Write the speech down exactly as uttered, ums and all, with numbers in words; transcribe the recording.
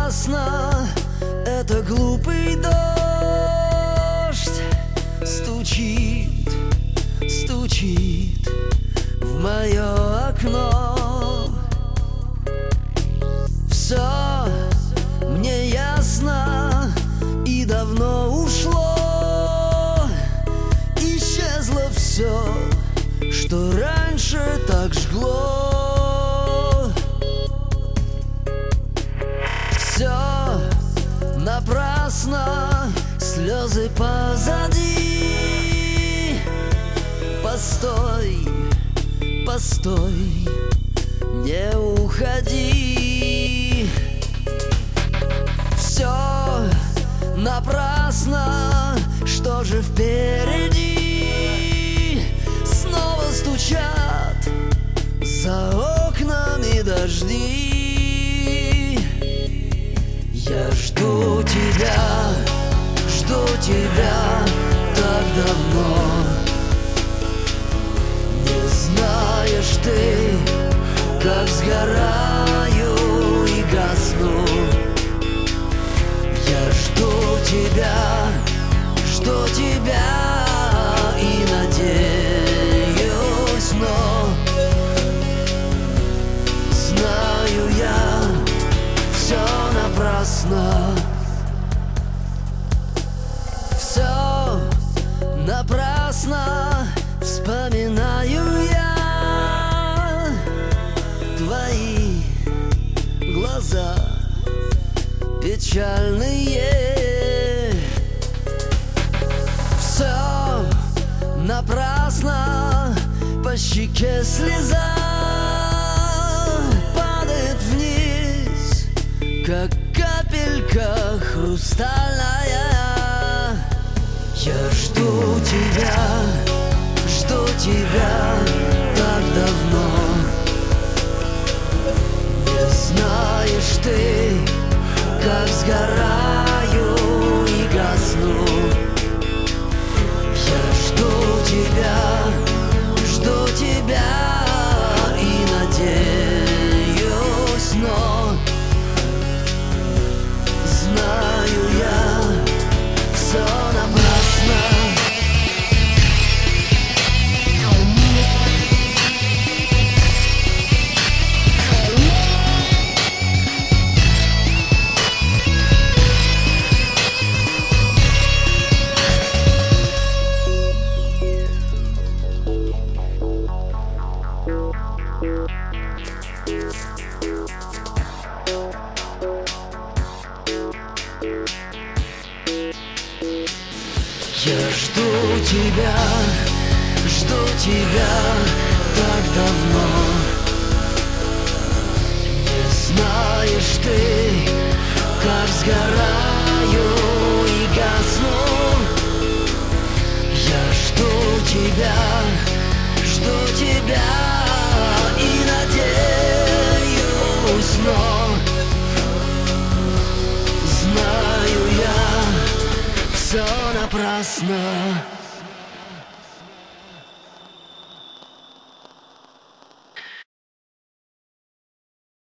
напрасно, это глупый дождь стучит, стучит в мое окно. Все мне ясно и давно ушло, исчезло все, что раньше так жгло. Все напрасно, слезы позади. Постой, постой, не уходи. Все напрасно, что же впереди? Снова стучат за окнами дожди. Я жду тебя, жду тебя так давно. Не знаешь ты, как сгораю и гасну. Я жду тебя, жду тебя и надеюсь, но знаю я, все напрасно. Все напрасно, вспоминаю я твои глаза печальные. Все напрасно, по щеке слеза падает вниз, как капелька хрустальная. Я жду тебя, жду тебя так давно. Не знаешь ты, как сгораю и гасну. Я жду тебя, жду тебя и надеюсь, но знаю я, все напрасно. Я жду тебя, жду тебя так давно. Не знаешь ты, как сгораю и гасну. Я жду тебя, жду тебя и надеюсь, но знаю я, все напрасно.